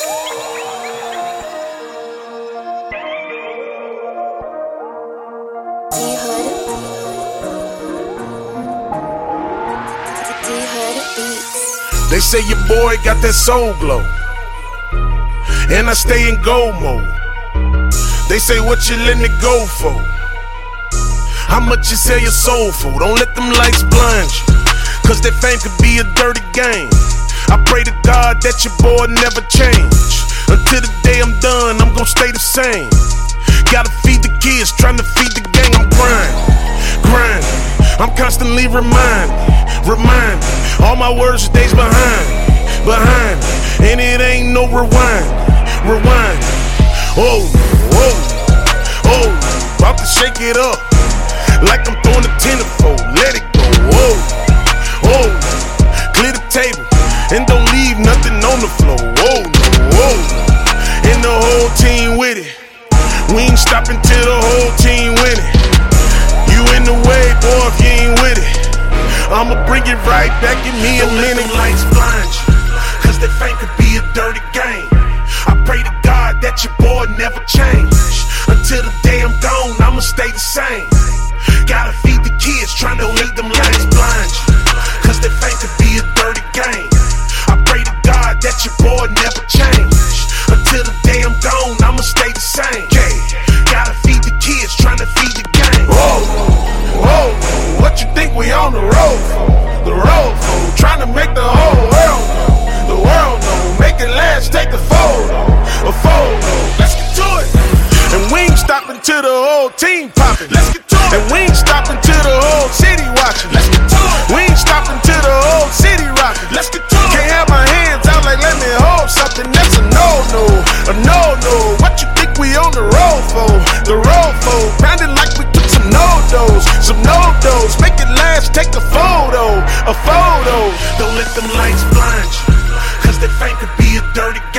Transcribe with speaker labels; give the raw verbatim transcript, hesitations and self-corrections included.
Speaker 1: They say your boy got that soul glow, and I stay in gold mode. They say what you letting it go for? How much you sell your soul for? Don't let them lights blind you, cause that fame could be a dirty game. I pray to God that your boy never change. Until the day I'm done, I'm gon' stay the same. Gotta feed the kids, trying to feed the gang. I'm grinding, grinding. I'm constantly reminding, reminding. All my words stays behind, behind. And it ain't no rewind, rewind. Oh, oh, oh. About to shake it up, like I'm throwing a tenfold. Let it go, oh, oh. Clear the table, and don't leave nothing on the floor. Oh, no, oh. And the whole team with it. We ain't stopping till the whole team win it. You in the way, boy, if you ain't with it, I'ma bring it right back in me a minute. Don't let them lights blind you, cause that fame could be a dirty game. I pray to God that your boy never change. Until the day I'm gone, I'ma stay the same. Gotta feed the kids, trying to let them lights blind you, cause that fame could be a dirty game. I pray to God that your boy never change. Until the day I'm gone, I'ma stay the same. Yeah. Gotta feed the kids, trying to feed the game. Whoa, whoa, what you think we on the road for? The road for, trying to make the whole world know. The world know, make it last, take a photo, a photo. Let's get to it. And we ain't stopping till the whole team popping. Let's get to it. And we ain't stopping till the whole city watching. Let's get to it. We ain't stopping till the whole city rocking. Let's get to it. Can't have my hands out like let me hold something. That's a no-no, a no-no. What you think we on the road for? The road for, grinding like we took some no-dos, some no-dos. Make it last, take a photo, a photo. Don't let them lights blind you, cause that fame could be a dirty